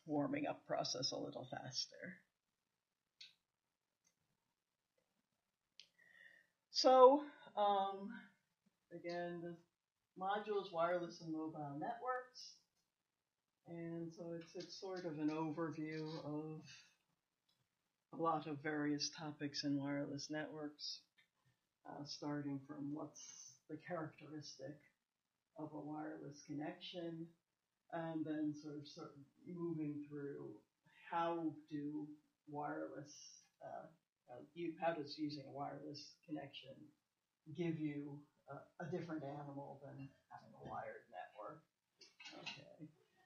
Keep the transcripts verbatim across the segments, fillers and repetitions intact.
warming up process a little faster. So, um, again, the module is wireless and mobile networks. And so it's, it's sort of an overview of a lot of various topics in wireless networks, uh, starting from what's the characteristic of a wireless connection, and then sort of, sort of moving through how do wireless, uh, uh, you, how does using a wireless connection give you uh, a different animal than having a wired network. Okay.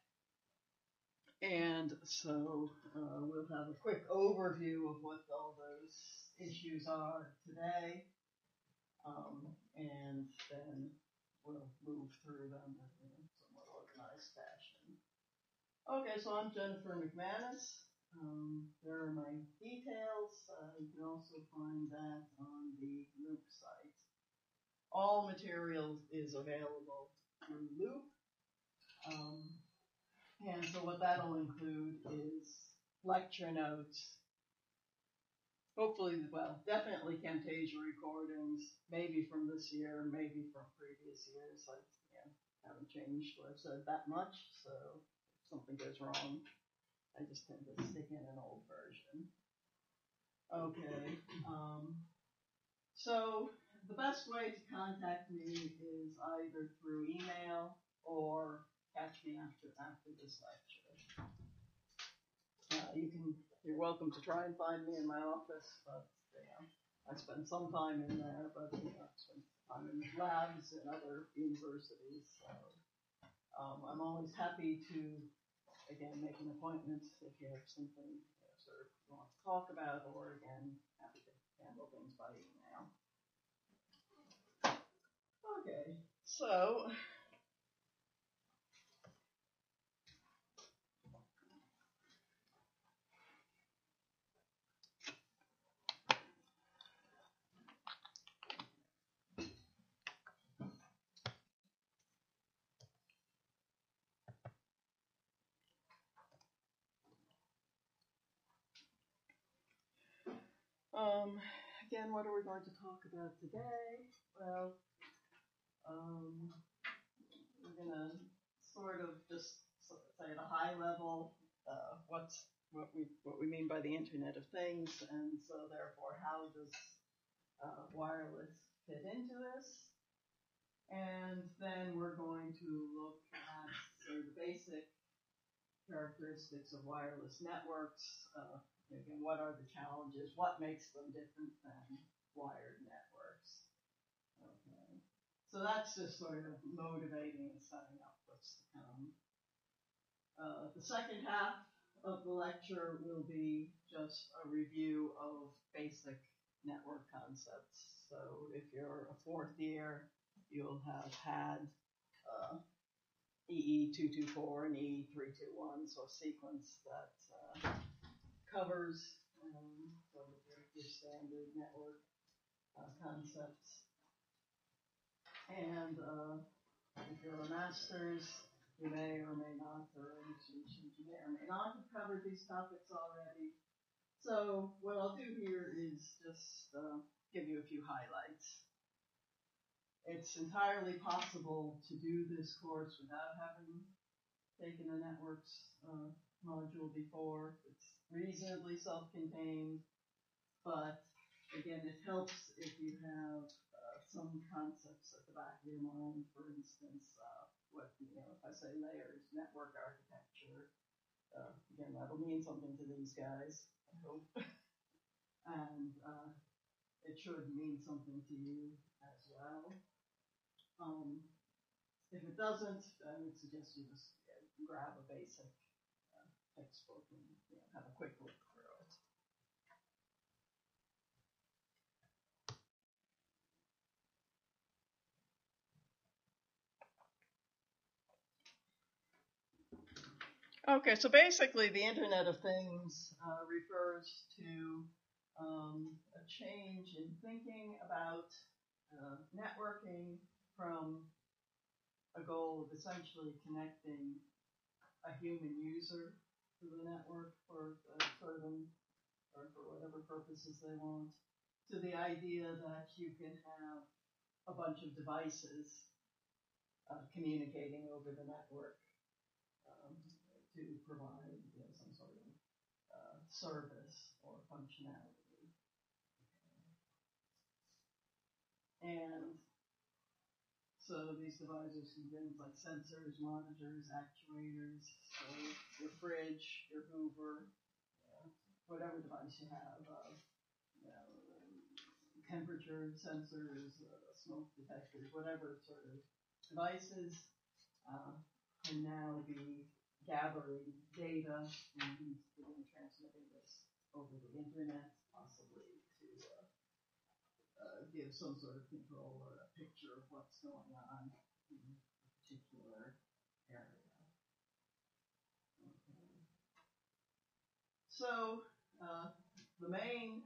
And so uh, we'll have a quick overview of what all those issues are today, um, and then we'll move through them in a somewhat organized fashion. Okay, so I'm Jennifer McManus. Um, there are my details. Uh, you can also find that on the Loop site. All material is available through Loop. Um, and so what that'll include is lecture notes, hopefully, well, definitely Camtasia recordings, maybe from this year, maybe from previous years. I yeah, haven't changed what I've said that much, so if something goes wrong, I just tend to stick in an old version. Okay, um, so the best way to contact me is either through email or catch me after after this lecture. Uh, you can, you're welcome to try and find me in my office, but you know, I spend some time in there, but you know, I spend time in labs and other universities. So um, I'm always happy to, again, make an appointment if you have something you know, sort of you want to talk about, or again, happy to handle things by email. Okay, so Um, again, what are we going to talk about today? Well, um, we're going to sort of just sort of say at a high level uh, what's what we what we mean by the Internet of Things, and so therefore how does uh, wireless fit into this? And then we're going to look at sort of the basic characteristics of wireless networks. Uh, Again, what are the challenges? What makes them different than wired networks? Okay. So that's just sort of motivating and setting up what's to come. Uh, the second half of the lecture will be just a review of basic network concepts. So if you're a fourth year, you'll have had uh, E E two two four and E E three two one, so a sequence that uh, covers um, sort of your, your standard network uh, concepts. And uh, if you're a master's, you may or may not, or any institutions, you may or may not have covered these topics already. So what I'll do here is just uh, give you a few highlights. It's entirely possible to do this course without having taken a networks uh, module before. It's reasonably self-contained, but again, it helps if you have uh, some concepts at the back of your mind. For instance, uh, what you know, if I say layers, network architecture, uh, again, that'll mean something to these guys, I hope, and uh, it should mean something to you as well. Um, if it doesn't, I would suggest you just yeah, grab a basic uh, textbook and you know, have a quick look through it. Okay, so basically the Internet of Things uh, refers to um, a change in thinking about uh, networking from a goal of essentially connecting a human user to the network for uh, certain or for whatever purposes they want, to the idea that you can have a bunch of devices uh, communicating over the network um, to provide you know, some sort of uh, service or functionality. And so these devices can be things like sensors, monitors, actuators, so your fridge, your Hoover, uh, whatever device you have, uh, you know, temperature sensors, uh, smoke detectors, whatever sort of devices uh, can now be gathering data and being transmitting this over the internet, possibly to uh, uh, give some sort of control or a picture of what's going on in a particular area. Okay. So uh, the main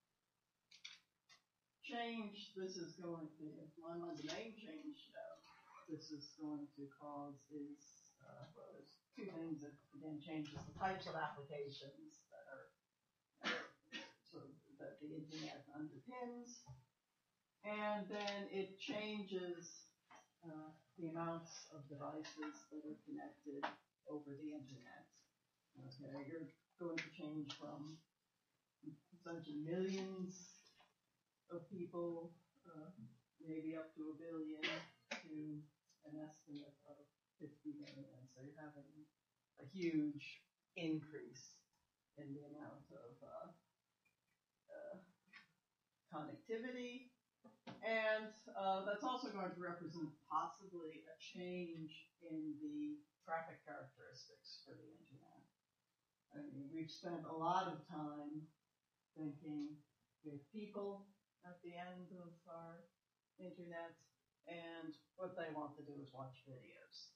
change this is going to, one of the main change uh, this is going to cause is, uh, well, there's two things that again changes the types of applications that are uh, sort of that the internet underpins, and then it changes uh, the amounts of devices that are connected over the internet. Okay, you're going to change from essentially millions of people, uh, maybe up to a billion, to an estimate of fifty million. So you're having a huge increase in the amount of uh, uh, connectivity. And uh, that's also going to represent possibly a change in the traffic characteristics for the internet. I mean, we've spent a lot of time thinking with people at the end of our internet, and what they want to do is watch videos.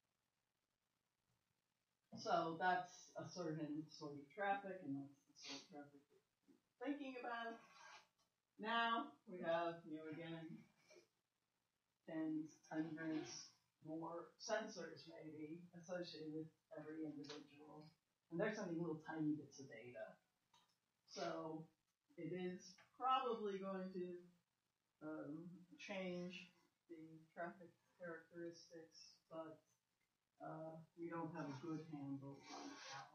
So that's a certain sort of traffic, and that's the sort of traffic we're thinking about. Now we have, you know, again, tens, hundreds more sensors maybe associated with every individual, and they're sending little tiny bits of data. So it is probably going to um, change the traffic characteristics, but uh, we don't have a good handle on how.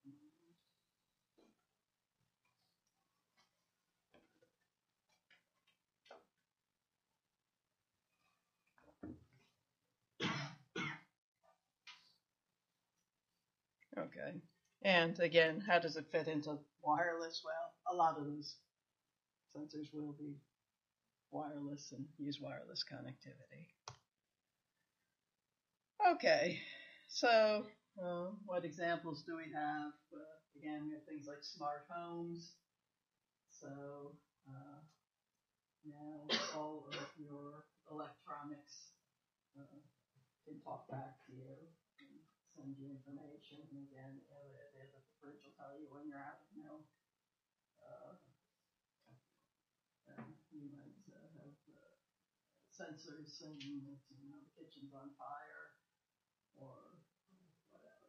Okay. And again, how does it fit into wireless? Well, a lot of those sensors will be wireless and use wireless connectivity. Okay, so uh, what examples do we have? Uh, again, we have things like smart homes. So uh, now all of your electronics uh, can talk back to you and send you information. And again, you know, the, the fridge will tell you when you're out of milk. Uh, uh, you might uh, have uh, sensors saying that you know the kitchen's on fire or whatever.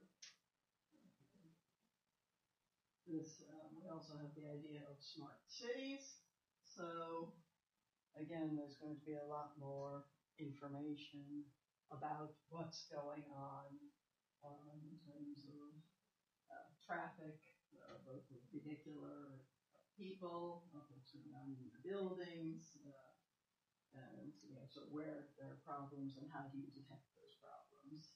This um, we also have the idea of smart cities. So again, there's going to be a lot more information about what's going on um, in terms of uh, traffic, uh, both with vehicular people, uh, what's going on in the buildings, uh, and you know, so where there are problems and how do you detect those problems.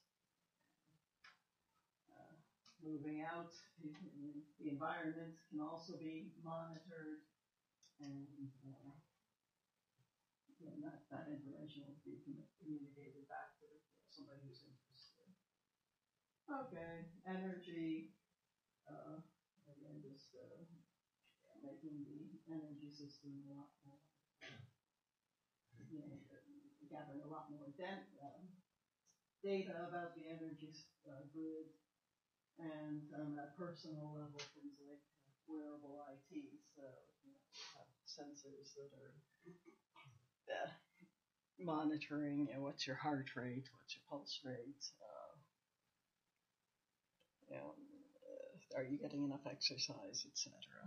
Uh, moving out, the, the environment can also be monitored, and uh, and that, that information will be communicated back to you know, somebody who's interested. Okay, energy, uh, again, just uh, making the energy system a lot more, you know, gathering a lot more dent, um, data about the energy uh, grid, and on a personal level, things like wearable I T, so you know, have sensors that are uh, monitoring, you know, what's your heart rate, what's your pulse rate, uh, you know, uh, are you getting enough exercise, et cetera.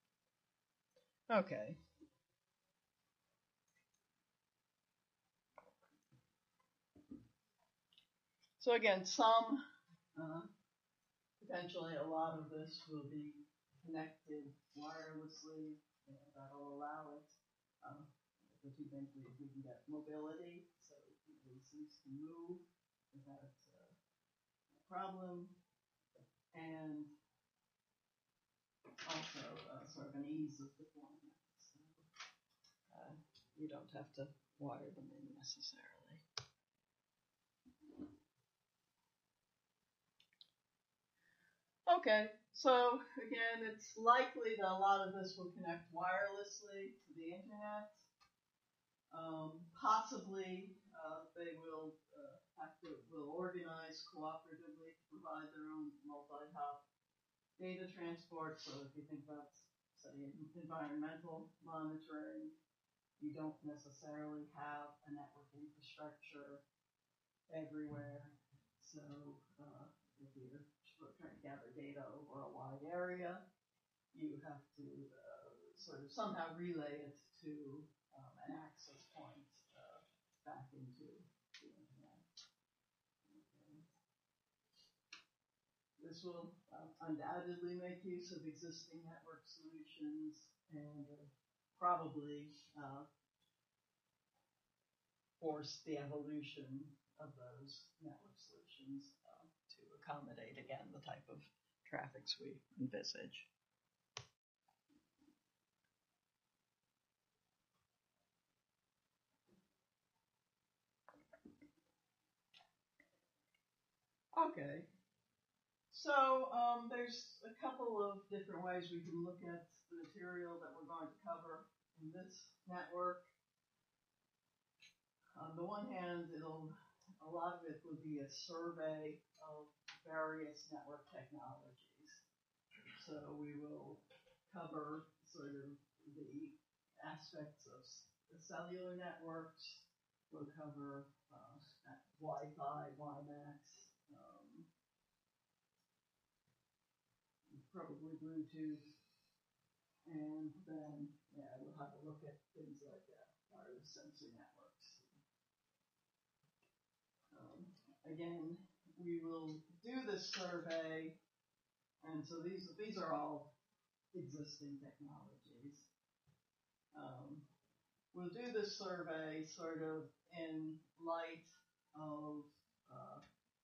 Okay. So again, some, uh, potentially a lot of this will be connected wirelessly. You know, that'll allow it. Um, the two things we, we can get mobility, so the things can move without uh, a problem, and also uh, sort of an ease of deployment. So, uh, you don't have to wire them in necessarily. Okay, so again, it's likely that a lot of this will connect wirelessly to the internet. Um, possibly uh, they will uh, have to will organize cooperatively to provide their own multi-hop data transport. So if you think about, say, environmental monitoring, you don't necessarily have a network infrastructure everywhere. So uh, if you're trying to gather data over a wide area, you have to uh, sort of somehow relay it to um, an access point uh, back into the internet. Okay. This will uh, undoubtedly make use of existing network solutions and uh, probably uh, force the evolution of those network solutions uh, to accommodate, again, the type of traffics we envisage. Okay, so um, there's a couple of different ways we can look at the material that we're going to cover in this network. On the one hand, it'll a lot of it will be a survey of various network technologies. So we will cover sort of the aspects of the cellular networks. We'll cover uh, Wi-Fi, WiMAX, um, probably Bluetooth, and then yeah, we'll have a look at things like uh, wireless sensor networks. Um, again, we will do this survey, and so these these are all existing technologies. Um, we'll do this survey sort of in light of uh,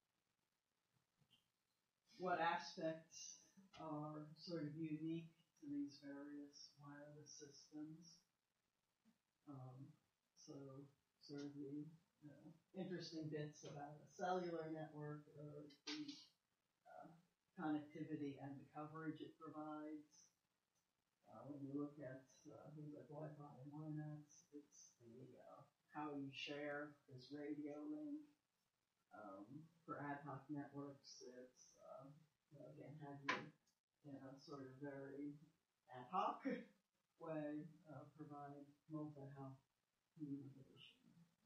what aspects are sort of unique to these various wireless systems. Um, so sort of the uh, interesting bits about a cellular network are the uh, connectivity and the coverage it provides. Uh, when you look at uh, things like Wi-Fi and WiMAX, it's the uh, how you share this radio link. Um, for ad hoc networks, it's uh, you know, again how you in a sort of very ad hoc way uh, provide multi-hop communication.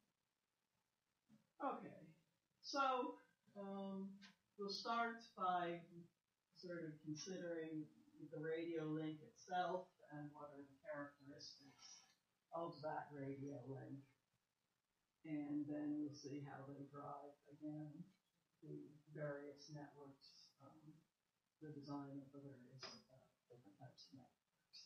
Okay, so um, we'll start by sort of considering the radio link itself and what are the characteristics of that radio link. And then we'll see how they drive, again, the various networks, um, the design of the various uh, different types of networks.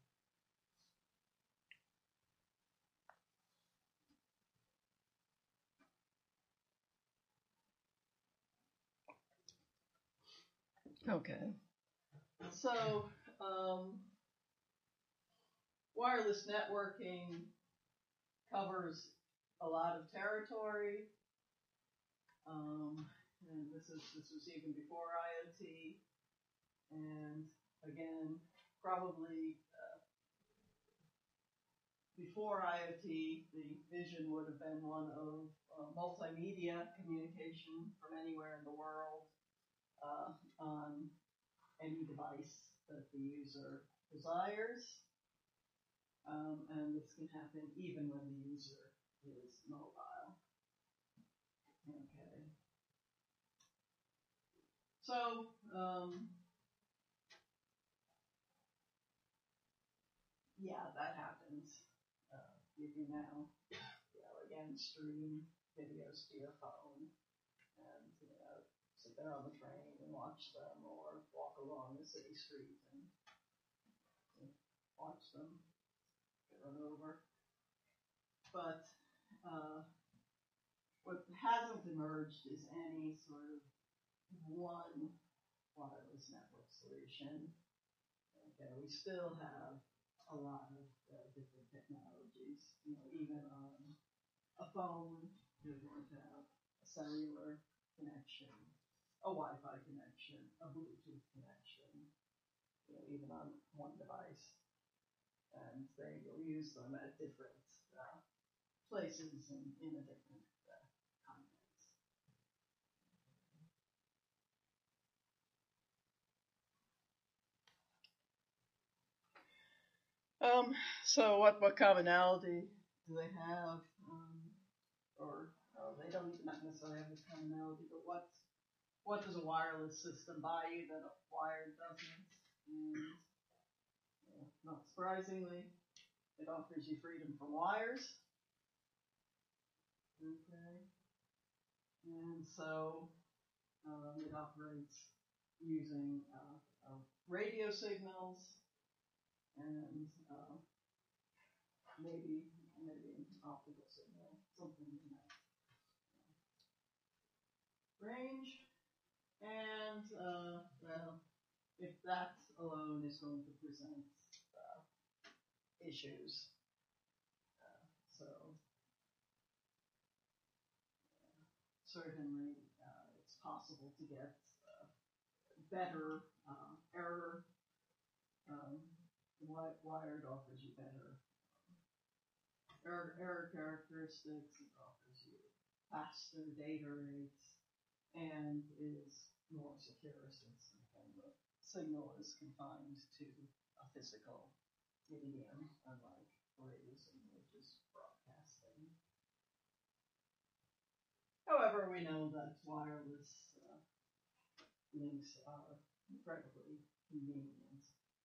Okay. So, um, wireless networking covers a lot of territory. Um, and this is this was even before IoT. And again, probably uh, before IoT, the vision would have been one of uh, multimedia communication from anywhere in the world uh, on any device that the user desires. Um, and this can happen even when the user is mobile. Okay. So, um, yeah, that happens. Uh, you can now, you know, again, stream videos to your phone and, you know, sit there on the train and watch them or walk along the city street and, and watch them get run over. But uh, what hasn't emerged is any sort of one wireless network solution. Okay, we still have a lot of uh, different technologies. You know, even on a phone, you're going to have a cellular connection, a Wi-Fi connection, a Bluetooth connection. You know, even on one device, and they will use them at different uh, places and in a different uh, context. Um, so what, what commonality do they have? Um, or oh, they don't not necessarily have this commonality, but what what does a wireless system buy you that a wired doesn't? And you know, not surprisingly, it offers you freedom from wires. Okay. And so um, it operates using uh, uh, radio signals and uh, maybe maybe an optical signal, something in that range. And uh, well, if that alone is going to present uh, issues, uh, so uh, certainly uh, it's possible to get uh, better uh, error. Um, wired offers you better error, error characteristics. It offers you faster data rates and is more secure since the signal is confined to a physical medium, unlike radio signal, which is broadcasting. However, we know that wireless uh, links are incredibly convenient.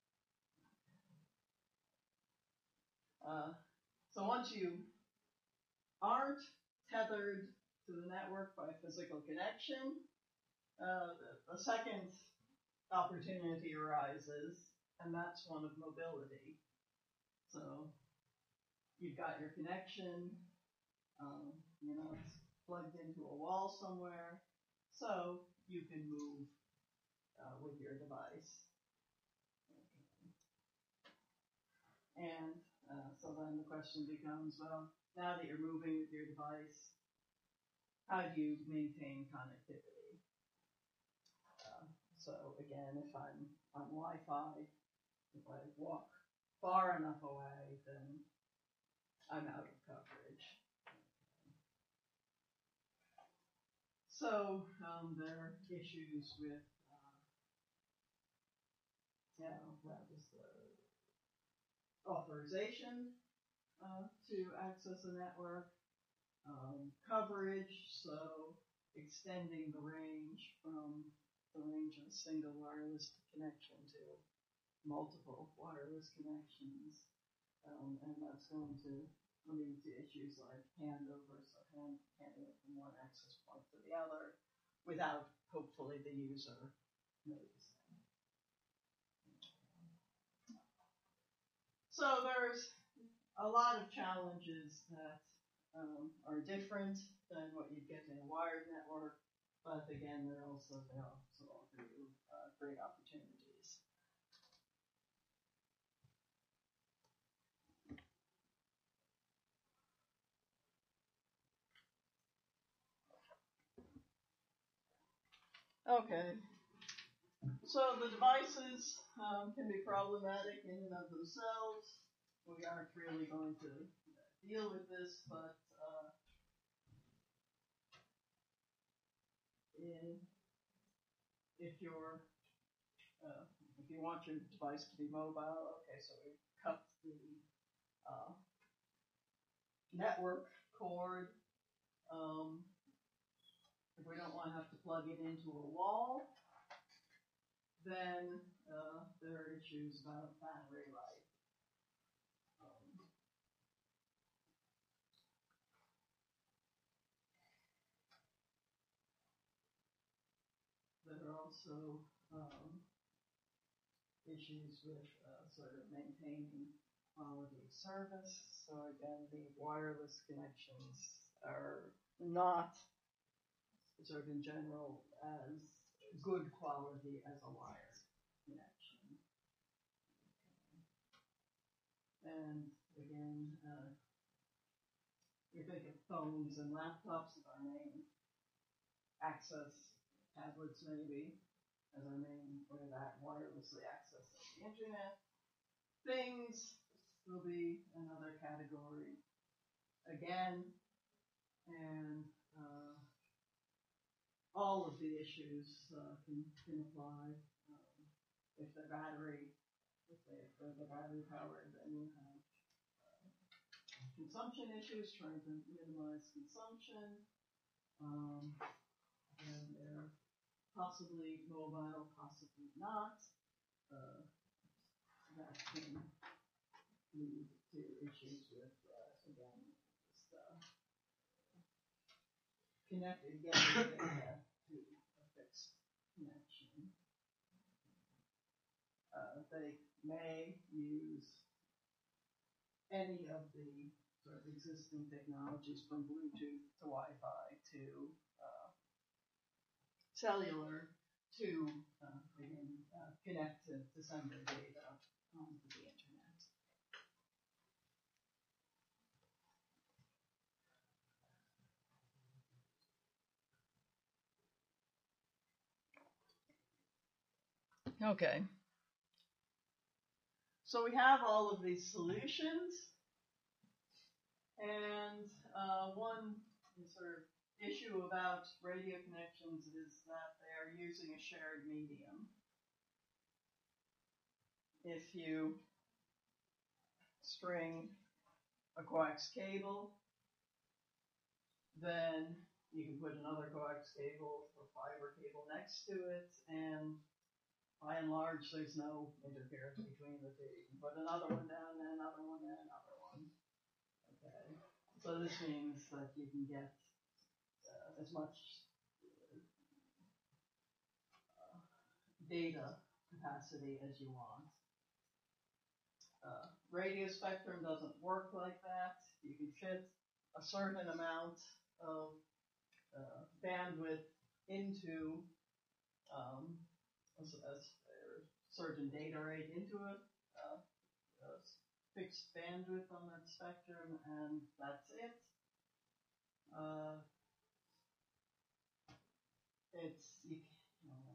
Uh, so once you aren't tethered to the network by physical connection, uh, the, the second opportunity arises, and that's one of mobility. So you've got your connection, um, you know, it's plugged into a wall somewhere, so you can move uh, with your device. And uh, so then the question becomes, well, now that you're moving with your device, how do you maintain connectivity? Uh, so again, if I'm on Wi-Fi, if I walk far enough away, then I'm out of coverage. So um, there are issues with, uh, you know, well, just the authorization uh, to access a network, um, coverage, so extending the range from the range of a single wireless connection to multiple wireless connections, um, and that's going to lead to issues like handover, so hand, handing it from one access point to the other without, hopefully, the user noticing. So there's a lot of challenges that um, are different than what you'd get in a wired network, but again, they're also, they also offer you uh, great opportunities. Okay, so the devices um, can be problematic in and of themselves. We aren't really going to deal with this, but uh, in, if you're uh, if you want your device to be mobile, okay, so we cut the uh, network cord. Um, if we don't want to have to plug it into a wall, then uh, there are issues about battery life. also um, issues with uh, sort of maintaining quality of service. So again, the wireless connections are not sort of in general as good quality as a wired connection. And again, uh, we think of phones and laptops as our main access, tablets maybe, as our main way of that wirelessly accessing the internet. Things will be another category again, and uh, all of the issues uh, can, can apply. Um, if the battery, if they, if they're battery powered, then you have uh, consumption issues, trying to minimize consumption, um, and they're possibly mobile, possibly not. Uh, that can lead to issues with, uh, again, just uh, connected, getting data to a fixed connection. Uh, they may use any of the sort of existing technologies from Bluetooth to Wi-Fi to uh, cellular to uh, again, uh, connect to, to send their data onto the internet. Okay. So we have all of these solutions, and uh, one sort of issue about radio connections is that they are using a shared medium. If you string a coax cable, then you can put another coax cable or fiber cable next to it, and by and large, there's no interference between the two. You can put another one down, and another one, and another one. Okay. So this means that you can get uh, as much uh, data capacity as you want. Uh, radio spectrum doesn't work like that. You can fit a certain amount of uh, bandwidth into um, a, a, a certain data rate into a, a, a fixed bandwidth on that spectrum, and that's it. Uh, it's you, you know,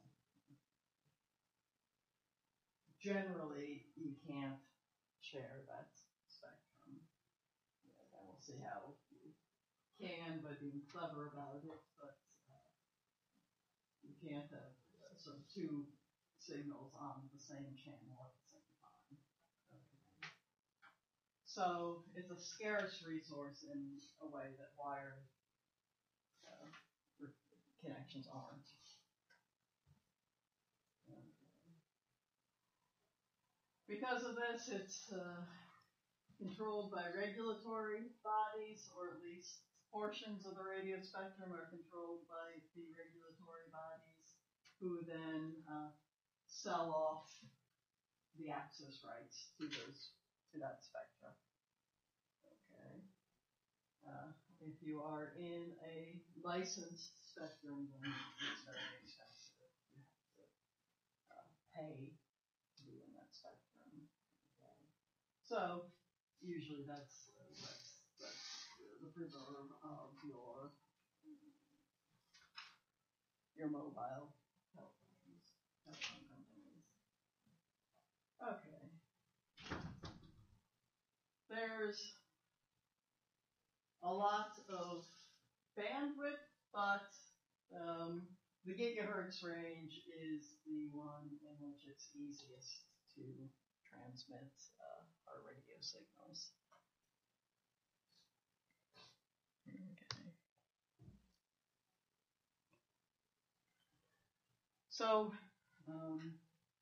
generally you can't share that spectrum. Yeah, and we'll see how you can by being clever about it, but uh, you can't have uh, sort of two signals on the same channel at the same time. Okay. So it's a scarce resource in a way that wired uh, connections aren't. Okay. Because of this, it's uh, controlled by regulatory bodies, or at least portions of the radio spectrum are controlled by the regulatory bodies, who then uh, sell off the access rights to those to that spectrum. Okay. Uh, if you are in a licensed spectrum, then it's very expensive. You have to uh, pay to be in that spectrum. Okay. So usually that's uh, that's, that's the preserve of your your mobile telephones, telephone companies. Okay. There's a lot of bandwidth, but um, the gigahertz range is the one in which it's easiest to transmit uh, our radio signals. Okay. So, um,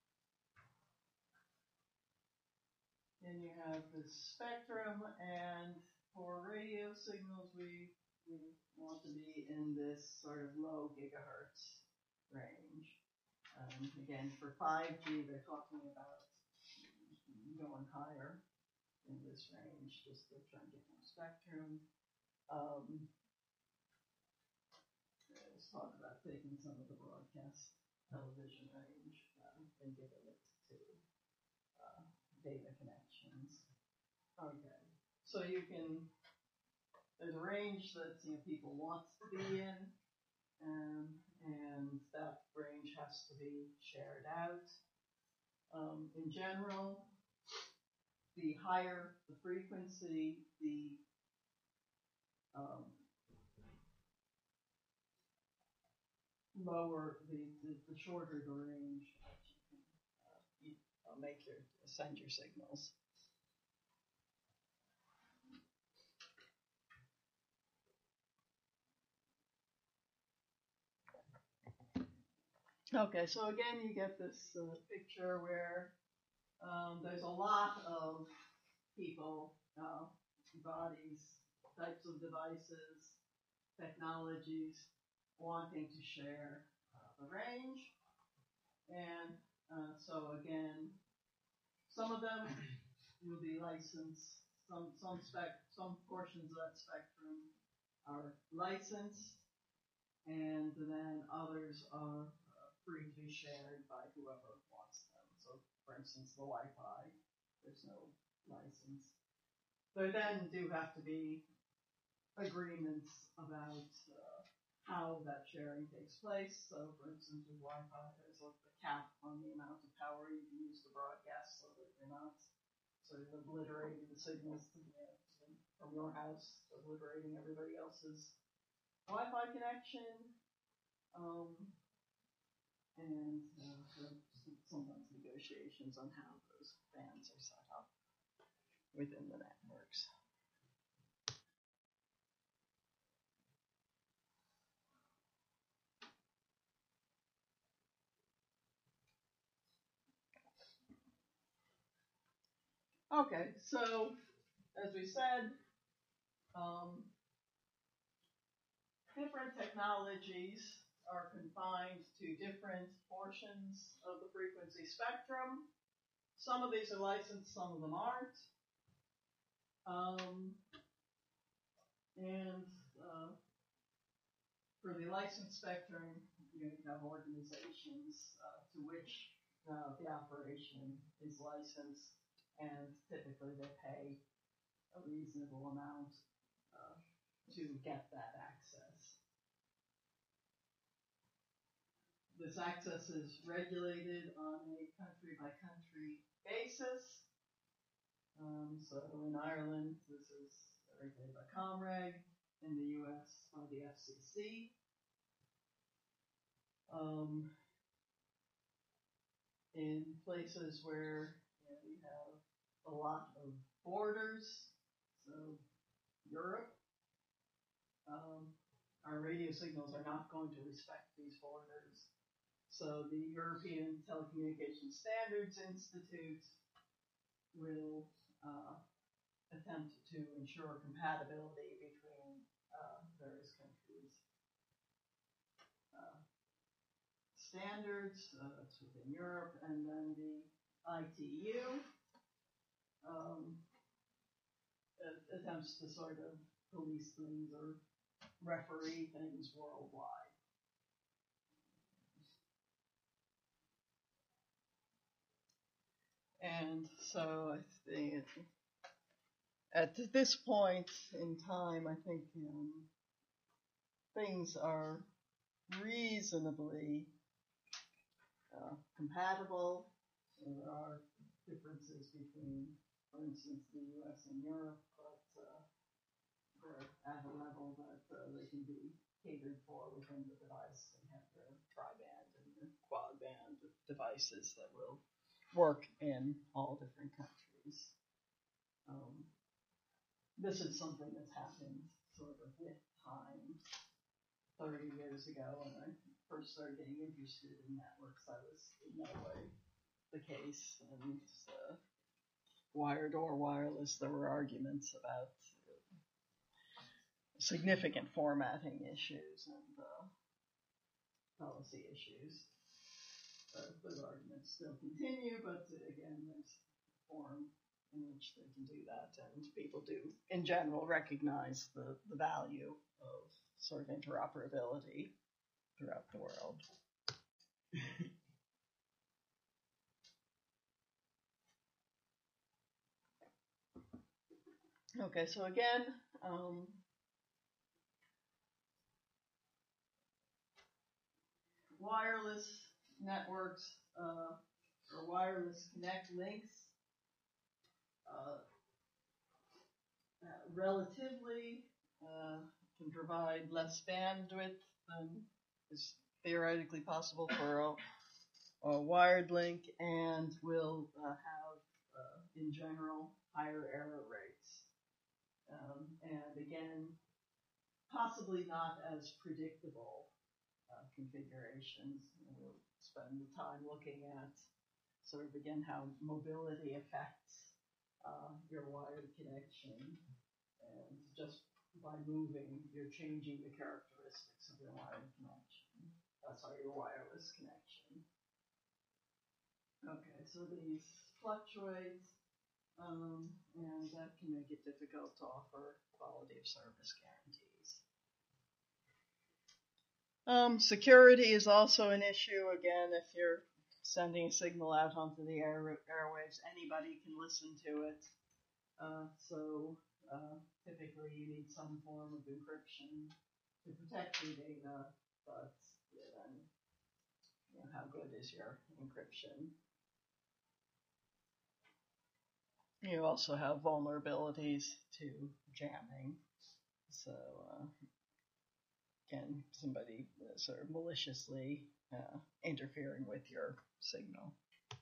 then you have the spectrum, and for radio signals, we, we want to be in this sort of low gigahertz range. Um, again, for five G, they're talking about going higher in this range, just to try and get more spectrum. Um, let's talk about taking some of the broadcast television range uh, and giving it to uh, data connections. Okay, so you can, there's a range that you know, people want to be in, um, and that range has to be shared out. Um, in general, the higher the frequency, the um, lower the, the, the shorter the range that you can uh, you, uh, make your send your signals. Okay, so again, you get this uh, picture where um, there's a lot of people, uh, bodies, types of devices, technologies wanting to share uh, the range. And uh, so again, some of them will be licensed, some some spec some portions of that spectrum are licensed, and then others are uh, free to be shared by whoever wants them. So for instance, the Wi-Fi, there's no license. There then do have to be agreements about uh, how that sharing takes place. So, for instance, with Wi-Fi, there's a cap on the amount of power you can use to broadcast, so that you're not sort of obliterating the signals to the, from your house, obliterating everybody else's Wi-Fi connection. Um, and uh, so sometimes negotiations on how those bands are set up within the networks. Okay, so as we said, um, different technologies are confined to different portions of the frequency spectrum. Some of these are licensed, some of them aren't. Um, and uh, for the licensed spectrum, you have organizations uh, to which uh, the operation is licensed, and typically they pay a reasonable amount uh, to get that access. This access is regulated on a country-by-country basis. Um, so in Ireland, this is regulated by ComReg. In the U S, by the F C C. Um, in places where you know, we have a lot of borders, so Europe, um, our radio signals are not going to respect these borders. So the European Telecommunications Standards Institute will uh, attempt to ensure compatibility between uh, various countries. Uh, standards, uh, that's within Europe, and then the I T U um, attempts to sort of police things or referee things worldwide. And so I think at this point in time, I think um, things are reasonably uh, compatible. So there are differences between, for instance, the U S and Europe, but uh, they're at a level that uh, they can be catered for within the device and have their tri-band and their quad-band devices that will work in all different countries. Um, this is something that's happened sort of with time. thirty years ago, when I first started getting interested in networks, that was in no way the case. And uh, wired or wireless, there were arguments about uh, significant formatting issues and uh, policy issues. uh, those arguments still continue, but again, there's a form in which they can do that, and people do, in general, recognize the, the value of sort of interoperability throughout the world. Okay, so again, um, wireless networks uh, or wireless connect links uh, uh, relatively uh, can provide less bandwidth than is theoretically possible for a, a wired link, and will uh, have, uh, in general, higher error rates. Um, and again, possibly not as predictable uh, configurations. And we'll spend the time looking at sort of, again, how mobility affects uh, your wired connection. And just by moving, you're changing the characteristics of your wired connection. That's how your wireless connection. Okay, so these fluctuate, um, and that can make it difficult to offer quality of service guarantees. Um, security is also an issue. Again, if you're sending a signal out onto the air, airwaves, anybody can listen to it. Uh, so uh, typically you need some form of encryption to protect your data, but then, you know, how good is your encryption? You also have vulnerabilities to jamming. So, uh, again, somebody sort of maliciously uh, interfering with your signal.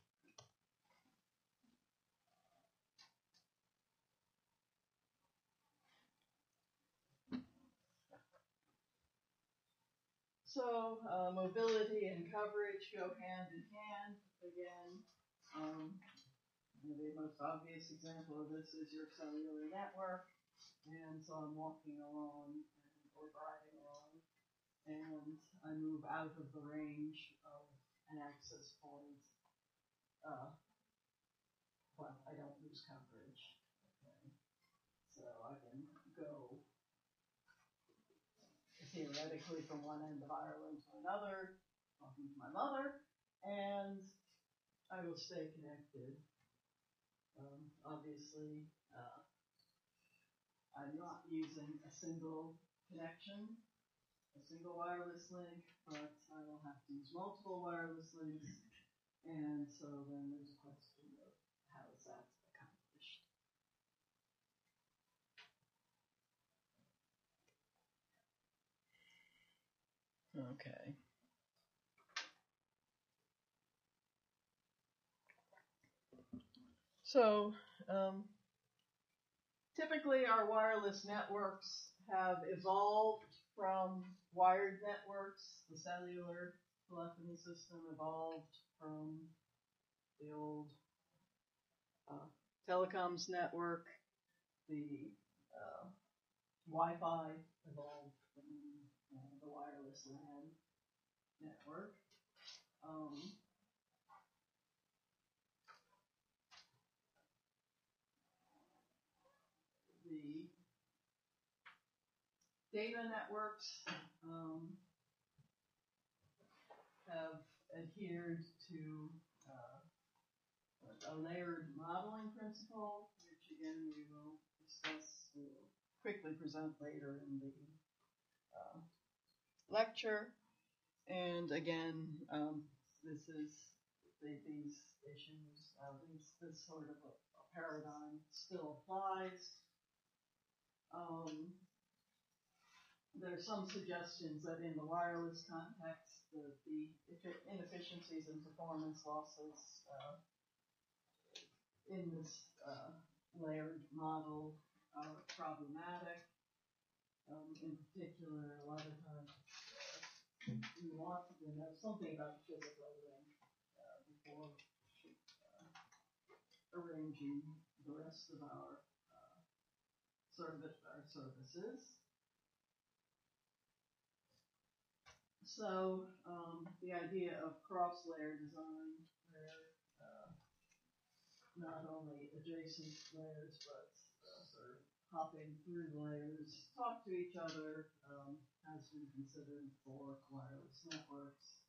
So, uh, mobility and coverage go hand in hand. Again, um, the most obvious example of this is your cellular network. And so I'm walking along or driving along, and I move out of the range of an access point. Uh, but I don't lose coverage. Okay. So I can go theoretically from one end of Ireland to another, talking to my mother, and I will stay connected. Um, obviously, uh, I'm not using a single connection, a single wireless link, but I will have to use multiple wireless links, and so then there's a question of how is that accomplished. Okay. So, um, typically our wireless networks have evolved from wired networks. The cellular telephony system evolved from the old uh, telecoms network. The uh, Wi-Fi evolved from uh, the wireless LAN network. Um, the data networks um, have adhered to uh, a layered modeling principle, which again we will discuss, we will quickly present later in the uh, lecture. And again, um, this is the, these issues, uh, these, this sort of a, a paradigm still applies. Um, there are some suggestions that in the wireless context, the, the inefficiencies and performance losses uh, in this uh, layered model are problematic. Um, in particular, a lot of times uh, we want to know something about the physical link uh, before uh, arranging the rest of our uh, service, our services. So um, the idea of cross-layer design, where uh, not only adjacent layers, but uh, sort of hopping through the layers, talk to each other, um, has been considered for wireless networks.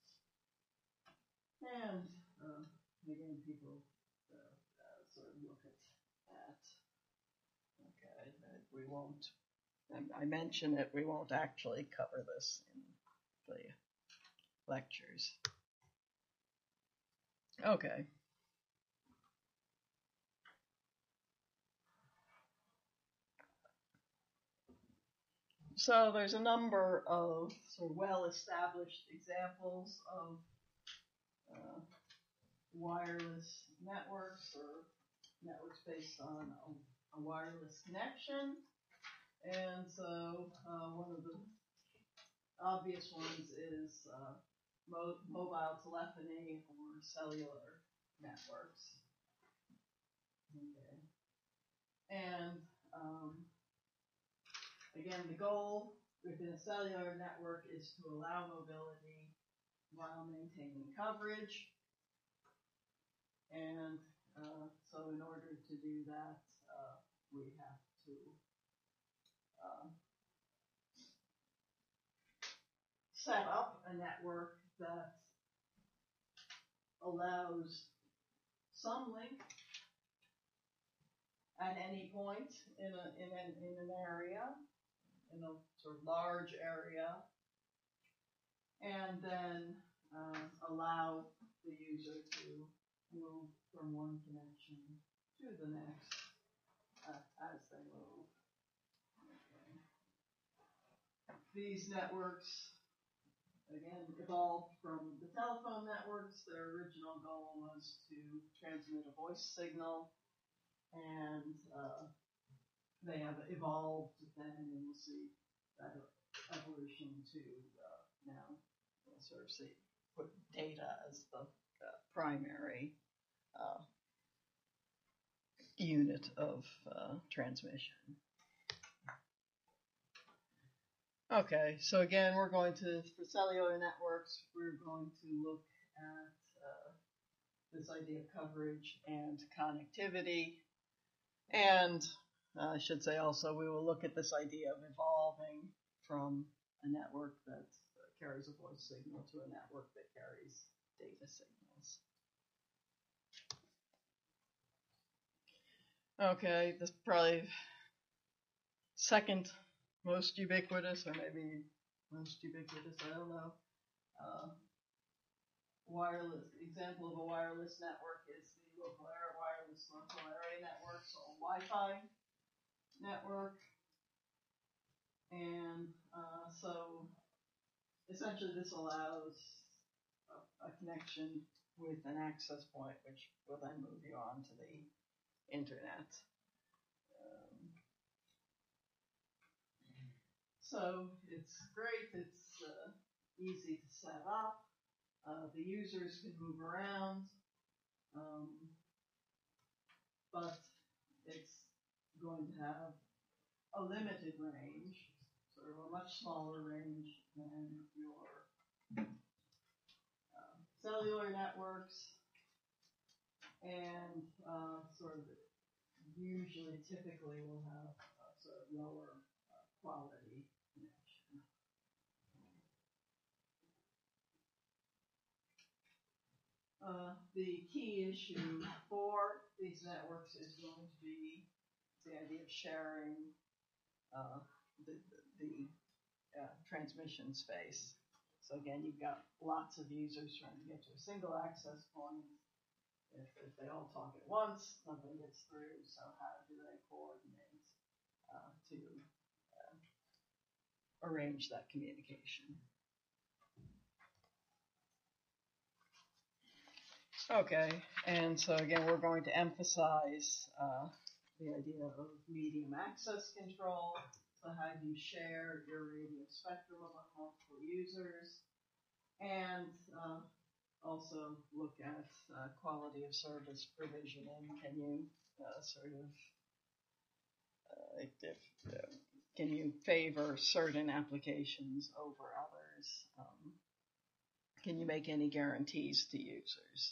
And uh, again, people uh, uh, sort of look at that. Okay, but we won't, I mention it, we won't actually cover this in the lectures. Okay. So there's a number of sort of well-established examples of uh, wireless networks or networks based on a, a wireless connection. And so uh, one of the obvious ones is uh, mo mobile telephony or cellular networks. Okay. And um, again, the goal within a cellular network is to allow mobility while maintaining coverage. And uh, so in order to do that, uh, we have to uh, set up a network that allows some link at any point in, a, in, an, in an area, in a sort of large area, and then uh, allow the user to move from one connection to the next uh, as they move. Okay. These networks, again, evolved from the telephone networks. Their original goal was to transmit a voice signal, and uh, they have evolved then, and we'll see that evolution to uh, now we'll sort of see put data as the uh, primary uh, unit of uh, transmission. Okay, so again, we're going to, for cellular networks, we're going to look at uh, this idea of coverage and connectivity. And uh, I should say also, we will look at this idea of evolving from a network that uh, carries a voice signal to a network that carries data signals. Okay, this is probably second most ubiquitous, or maybe most ubiquitous, I don't know. Uh, wireless example of a wireless network is the local area wireless local area network, so a Wi-Fi network. And uh, so essentially this allows a, a connection with an access point, which will then move you on to the internet. So it's great, it's uh, easy to set up, uh, the users can move around, um, but it's going to have a limited range, sort of a much smaller range than your uh, cellular networks, and uh, sort of usually, typically will have a sort of lower uh, quality connection. Uh, the key issue for these networks is going to be the idea of sharing uh, the, the, the uh, transmission space. So again, you've got lots of users trying to get to a single access point. If, if they all talk at once, nothing gets through, so how do they coordinate uh, to uh, arrange that communication? Okay, and so again, we're going to emphasize uh, the idea of medium access control. So how do you share your radio spectrum among multiple users? And uh, also look at uh, quality of service provisioning. Can you uh, sort of, uh, if, uh, can you favor certain applications over others? Um, can you make any guarantees to users?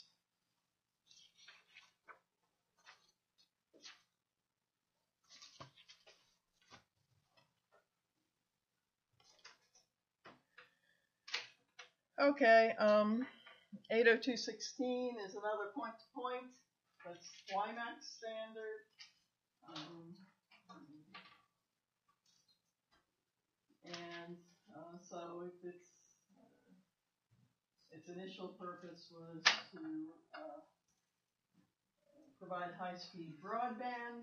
Okay, um, eight oh two sixteen is another point-to-point. That's WiMAX standard. Um, and uh, so if it's, uh, its initial purpose was to uh, provide high-speed broadband.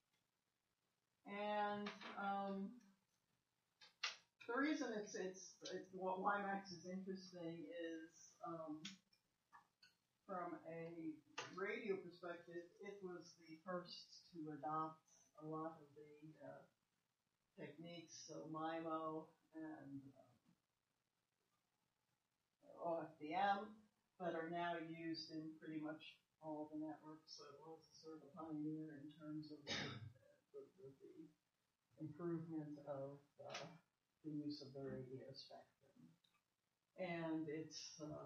And um, the reason it's, it's, it's what WiMAX is interesting is um, from a radio perspective, it was the first to adopt a lot of the uh, techniques, so MIMO and um, O F D M, that are now used in pretty much all the networks. So it was sort of a pioneer in terms of the, the, the, the improvement of uh, the use of the radio spectrum. And it's uh,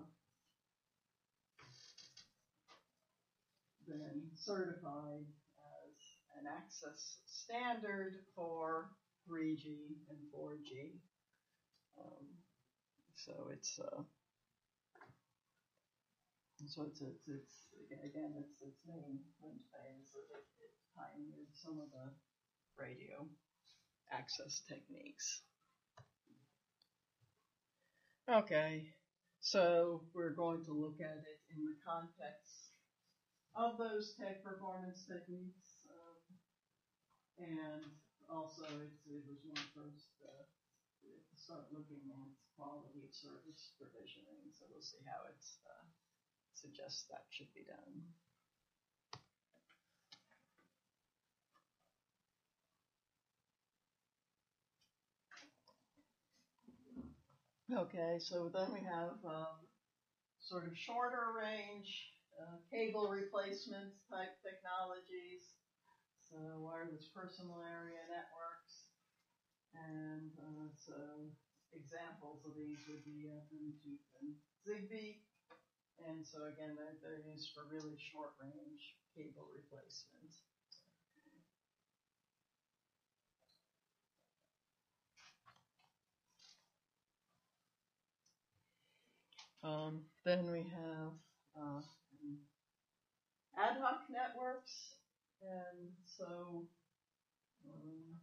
been certified as an access standard for three G and four G. Um, so it's uh, so it's, it's it's again its its main linchpin is that it, it pioneered some of the radio access techniques. Okay, so we're going to look at it in the context of those tech performance techniques, um, and also it's, it was one first uh, to start looking at quality of service provisioning. So we'll see how it uh, suggests that should be done. Okay, so then we have um, sort of shorter range uh, cable replacement type technologies, so wireless personal area networks, and uh, so examples of these would be uh, Bluetooth and Zigbee, and so again they're, they're used for really short range cable replacement. Um, then we have uh, ad hoc networks, and so um,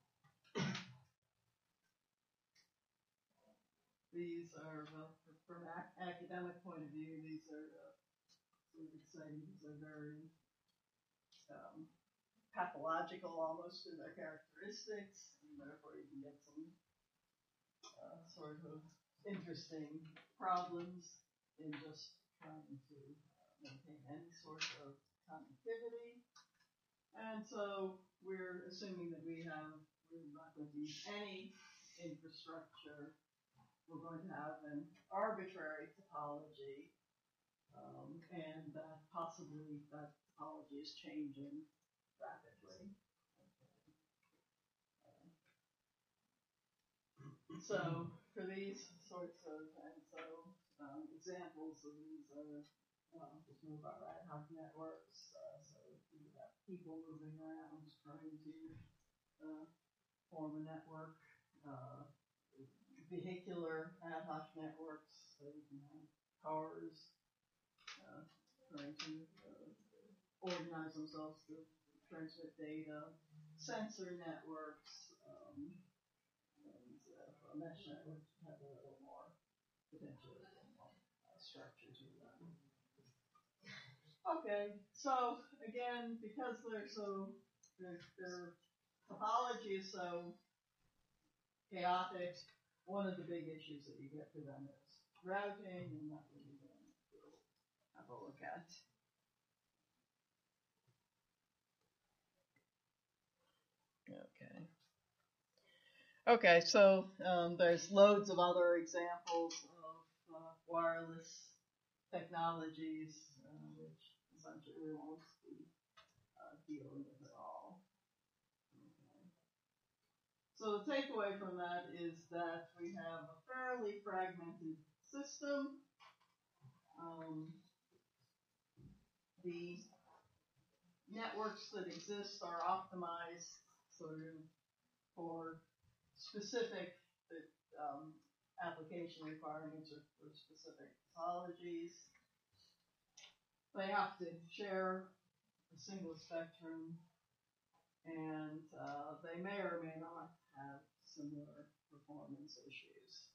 these are, well, from an academic point of view, these are uh, sort of exciting. These are very um, pathological almost in their characteristics, and therefore you can get some uh, sort of interesting problems in just trying to uh, maintain any sort of connectivity. And so we're assuming that we have, we're not going to use any infrastructure. We're going to have an arbitrary topology, um, and that possibly that topology is changing rapidly. So for these sorts of, and so um, examples of these are, well, just move our ad hoc networks. Uh, so you have people moving around trying to uh, form a network. Uh, vehicular ad hoc networks, so you can have cars uh, trying to uh, organize themselves to transmit data. Sensor networks. Um, And uh, a mesh network have a little more, potentially a little more uh, structure to them. Okay, so again, because they're so, their, their topology is so chaotic, one of the big issues that you get to them is routing, and that we're going to have a look at. Okay. Okay, so um, there's loads of other examples of uh, wireless technologies, uh, which essentially we won't be uh, dealing with at all. Okay. So the takeaway from that is that we have a fairly fragmented system, Um, the networks that exist are optimized sort of for specific um, application requirements or for specific topologies. They have to share a single spectrum, and uh, they may or may not have similar performance issues,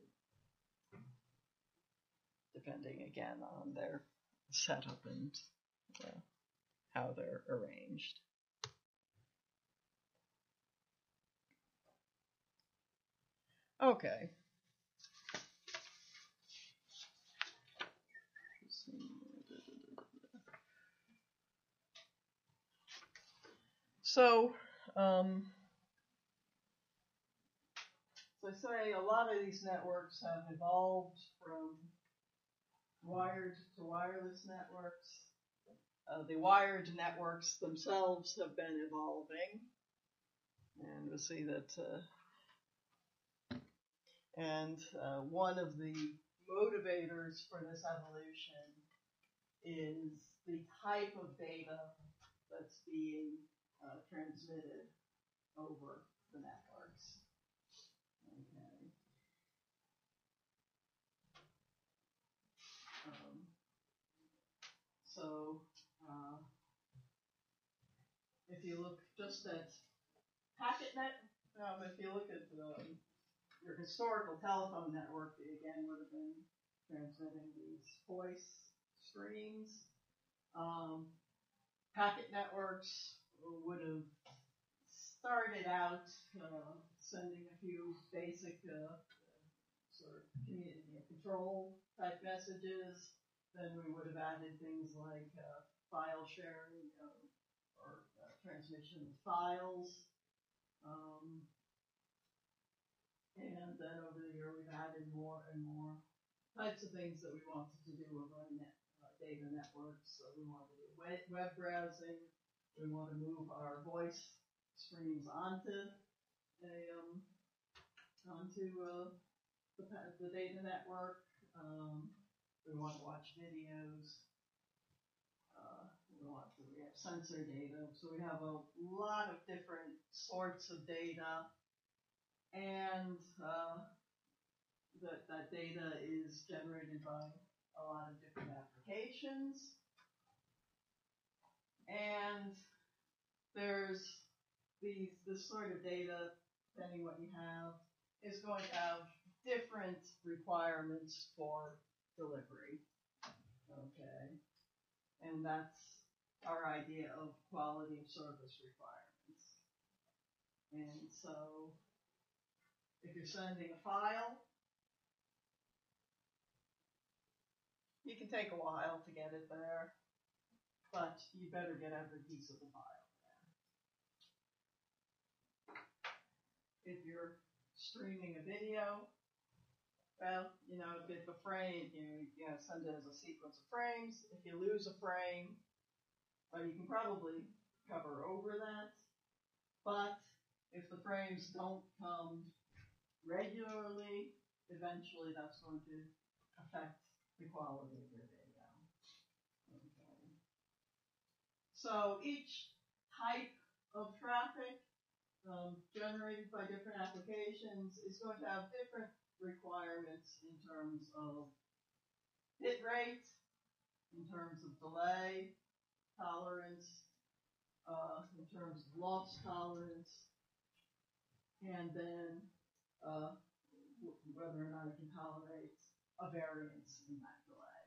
depending again on their setup and uh, how they're arranged. Okay. So, um, so I say a lot of these networks have evolved from wired to wireless networks. Uh, the wired networks themselves have been evolving, and we'll see that. Uh, and uh, one of the motivators for this evolution is the type of data that's being uh, transmitted over the networks. Okay. Um, so uh, if you look just at PacketNet, um, if you look at um, your historical telephone network, it again would have been transmitting these voice streams. Um, packet networks would have started out uh, sending a few basic uh, sort of community control type messages. Then we would have added things like uh, file sharing uh, or uh, transmission of files. Um, and then over the year we've added more and more types of things that we wanted to do with our net, uh, data networks. So we want to do web, web browsing. We want to move our voice streams onto a um, onto uh, the, the data network. Um, we want to watch videos. Uh, we want to, we have sensor data. So we have a lot of different sorts of data, and uh, that that data is generated by a lot of different applications. And there's these this sort of data, depending what you have, is going to have different requirements for delivery. Okay. And that's our idea of quality of service requirements. And so if you're sending a file, you can take a while to get it there, but you better get every piece of the file there. If you're streaming a video, well, you know, if a frame, you, you know, send it as a sequence of frames. If you lose a frame, well, you can probably cover over that. But if the frames don't come regularly, eventually that's going to affect the quality of your video. Okay. So each type of traffic um, generated by different applications is going to have different requirements in terms of bit rate, in terms of delay, tolerance, uh, in terms of loss tolerance, and then uh, whether or not it can tolerate a variance in that delay.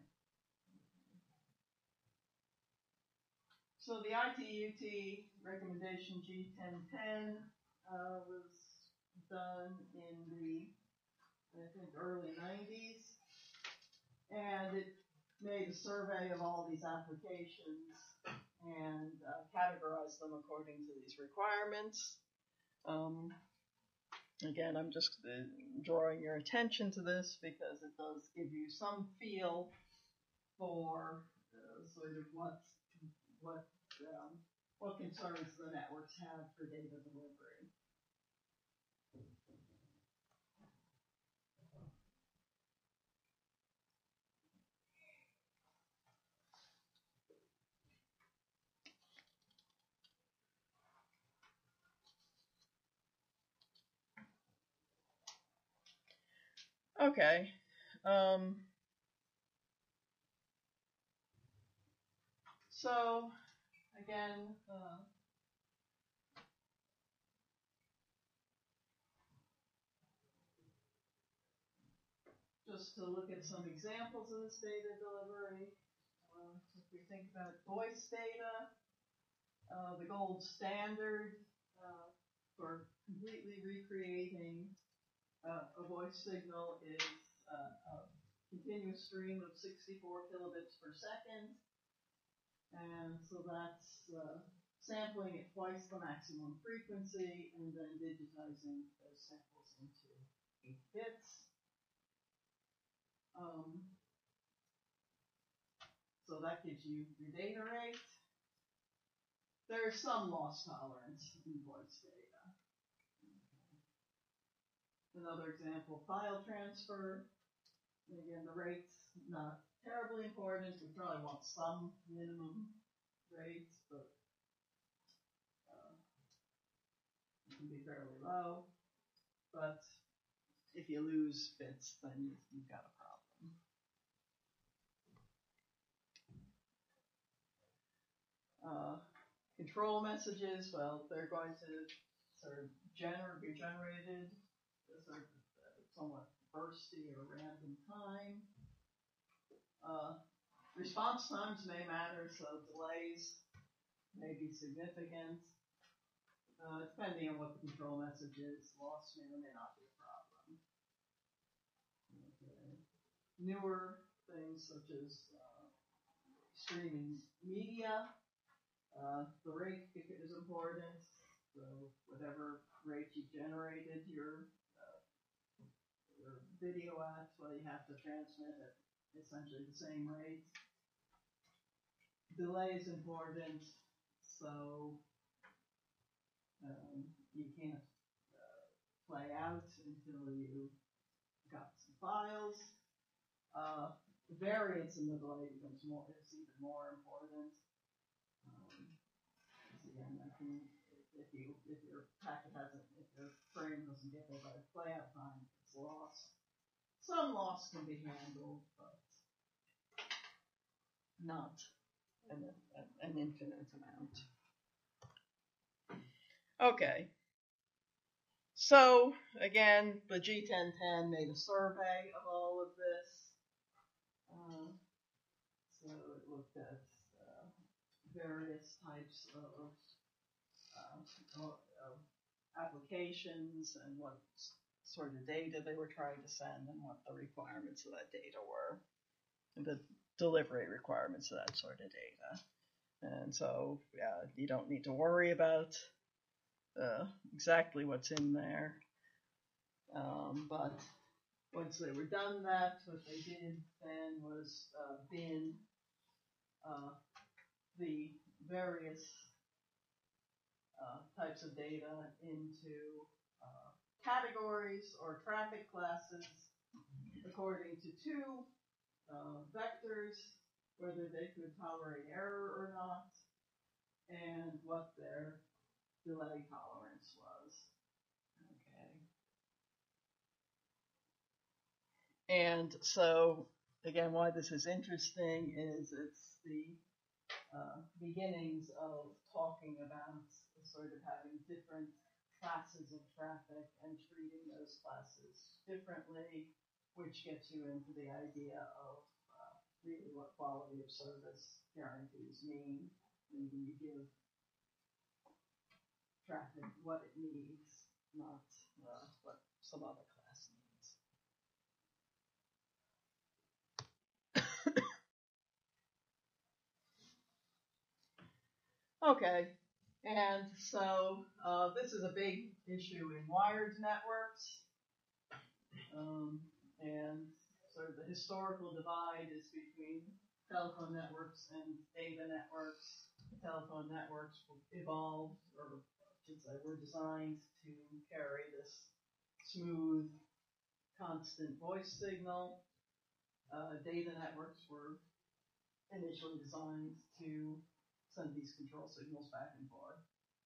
So the I T U T recommendation G ten ten uh, was done in the, I think, early nineties, and it made a survey of all these applications and uh, categorized them according to these requirements. Um, again, I'm just uh, drawing your attention to this because it does give you some feel for uh, sort of what what um, what concerns the networks have for data delivery. Okay. Um, so again, uh, just to look at some examples of this data delivery. Uh, if we think about voice data, uh, the gold standard uh, for completely recreating uh, a voice signal is uh, a continuous stream of sixty-four kilobits per second. And so that's uh, sampling at twice the maximum frequency and then digitizing those samples into eight bits. Um, so that gives you your data rate. There's some loss tolerance in voice data. Another example, file transfer. And again, the rate's not terribly important. We probably want some minimum rates, but uh, it can be fairly low. But if you lose bits, then you've got a problem. Uh, control messages, well, they're going to sort of gener be generated sort of somewhat bursty or random time. Uh, response times may matter, so delays may be significant. Uh, depending on what the control message is, loss may or may not be a problem. Okay. Newer things such as uh, streaming media, uh, the rate is important. So whatever rate you generated your uh, your video at, well, you have to transmit at essentially the same rate. Delay is important, so um, you can't uh, play out until you got some files. Uh, variance in the delay becomes more, is even more important. Um, again, I can, if you if your packet hasn't, if your frame doesn't get there by playout time, it's lost. Some loss can be handled, but not an, an infinite amount. Okay. So again, the G ten ten made a survey of all of this. Uh, so it looked at uh, various types of, uh, of applications and what sort of data they were trying to send and what the requirements of that data were, and the delivery requirements of that sort of data. And so, yeah, you don't need to worry about uh, exactly what's in there. Um, but once they were done that, what they did then was uh, bin uh, the various uh, types of data into uh, categories or traffic classes according to two uh, vectors, whether they could tolerate error or not, and what their delay tolerance was. Okay. And so, again, why this is interesting is it's the uh, beginnings of talking about sort of having different classes of traffic and treating those classes differently, which gets you into the idea of uh, really what quality of service guarantees mean when you give traffic what it needs, not uh, what some other class needs. Okay, and so uh, this is a big issue in wired networks. Um, and sort of the historical divide is between telephone networks and data networks. Telephone networks evolved, or I should say, were designed to carry this smooth, constant voice signal. Uh, data networks were initially designed to send these control signals back and forth.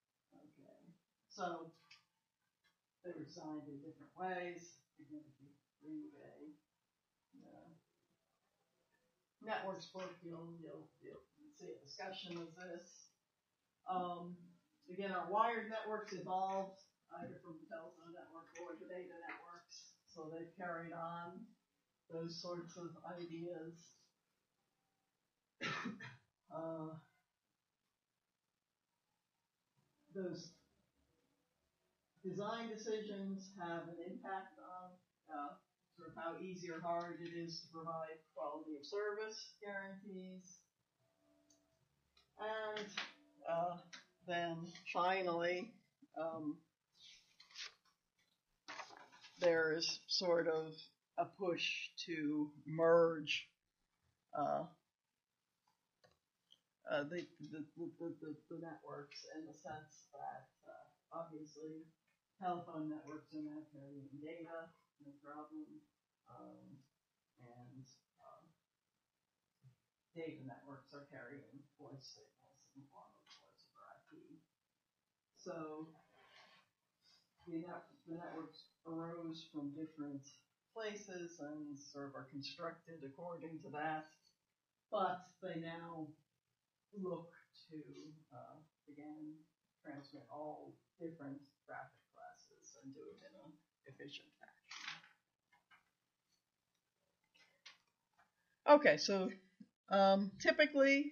Okay, so they were designed in different ways. read a uh, networks book, you'll, you'll, you'll see a discussion of this. Um, again, our wired networks evolved either from the telephone network or the data networks, so they've carried on those sorts of ideas. uh, those design decisions have an impact on uh, sort of how easy or hard it is to provide quality of service guarantees. And uh, then finally, um, there's sort of a push to merge uh, uh, the, the, the, the, the networks in the sense that uh, obviously telephone networks are now carrying data, no problem, um, and um, data networks are carrying voice signals in the form of voice over I P. So the, net, the networks arose from different places and sort of are constructed according to that, but they now look to, uh, again, transmit all different traffic classes and do it in an efficient fashion. Okay, so um, typically,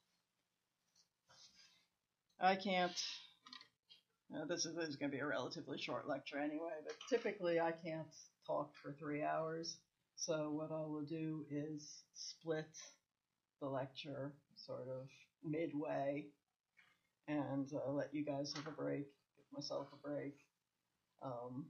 I can't, uh, this is, this is going to be a relatively short lecture anyway, but typically I can't talk for three hours. So what I will do is split the lecture sort of midway and uh, let you guys have a break, give myself a break. Um,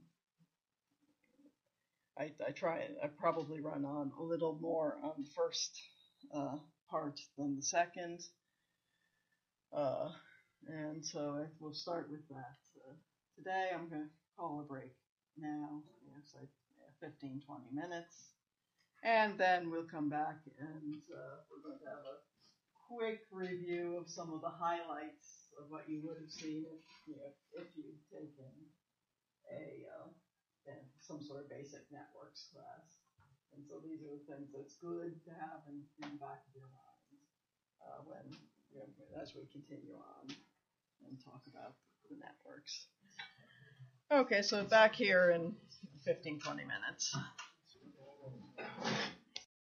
I, I try, I probably run on a little more on the first uh, part than the second. Uh, and so we'll start with that. Uh, today I'm going to call a break now, yes, I, yeah, fifteen, twenty minutes. And then we'll come back and uh, we're going to have a quick review of some of the highlights of what you would have seen if, you know, if you'd taken a uh, some sort of basic networks class. And so these are the things that's good to have in, in the back of your mind uh, when, you know, as we continue on and talk about the networks. Okay, so back here in fifteen, twenty minutes.